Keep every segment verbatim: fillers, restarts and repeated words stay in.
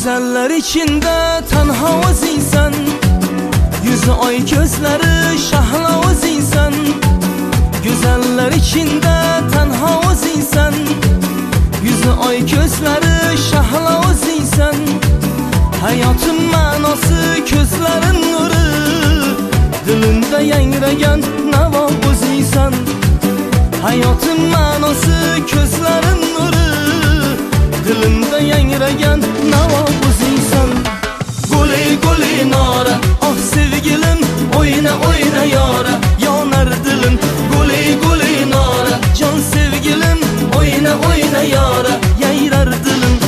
Güzeller içinde tenha ozinsan, yüzü ay gözleri şahla ozinsan. Güzeller içinde tenha ozinsan, yüzü ay gözleri şahla ozinsan. Hayatın manası gözlerin nuru, dilinde yangragan nava ozinsan. Hayatın manası gözlerin nuru, dilinde yangragan nava ozinsan. Guli guli nara, ah sevgilim oyna oyna yara, yanar dilim. Guli guli nara, can sevgilim oyna oyna yara, yayrar dilim.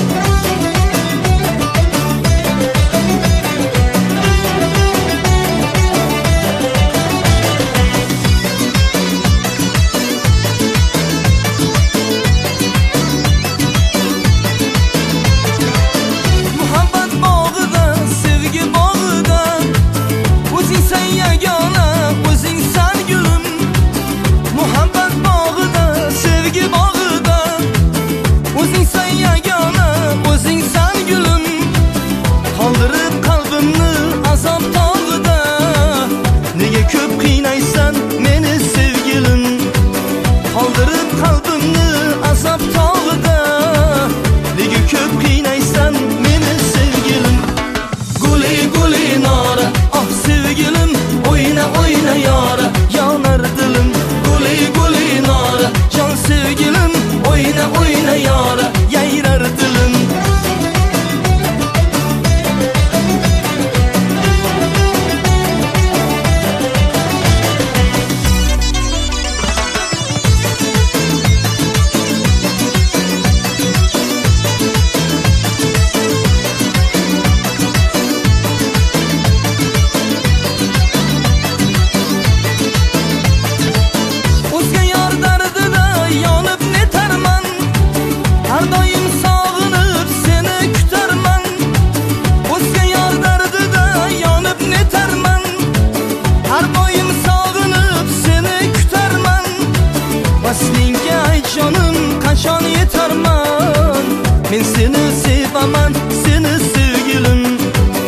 Men seni sevaman, seni sevgilim.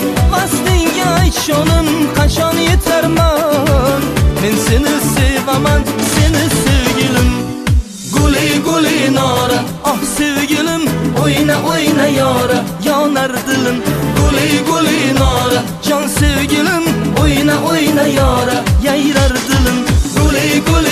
Vaslinga ayt canım, qachon yetarman. Men seni sevaman, seni sevgilim. Guli guli nara, ah sevgilim oyna oyna yara, yanar dilim. Guli guli nara, can sevgilim oyna oyna yara, yayrar dilim. Guli guli